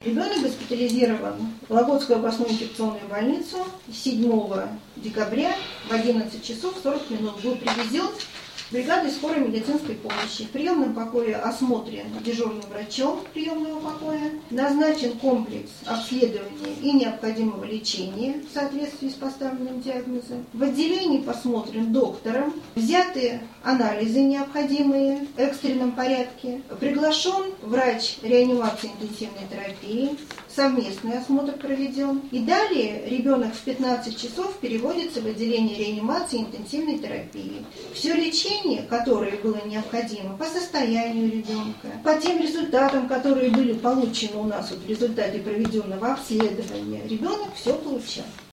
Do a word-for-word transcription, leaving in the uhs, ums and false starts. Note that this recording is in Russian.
Ребенок госпитализирован в Вологодскую областную инфекционную больницу седьмого декабря в одиннадцать часов сорок минут. Был привезен бригадой скорой медицинской помощи. В приемном покое осмотрен дежурным врачом приемного покоя, назначен комплекс обследования и необходимого лечения в соответствии с поставленным диагнозом. В отделении посмотрен доктором, взяты анализы необходимые в экстренном порядке, приглашен врач реанимации интенсивной терапии, совместный осмотр проведен. И далее ребенок в пятнадцать часов переводится в отделение реанимации и интенсивной терапии. Все лечение, которое было необходимо по состоянию ребенка, по тем результатам, которые были получены у нас вот в результате проведенного обследования, ребенок все получал.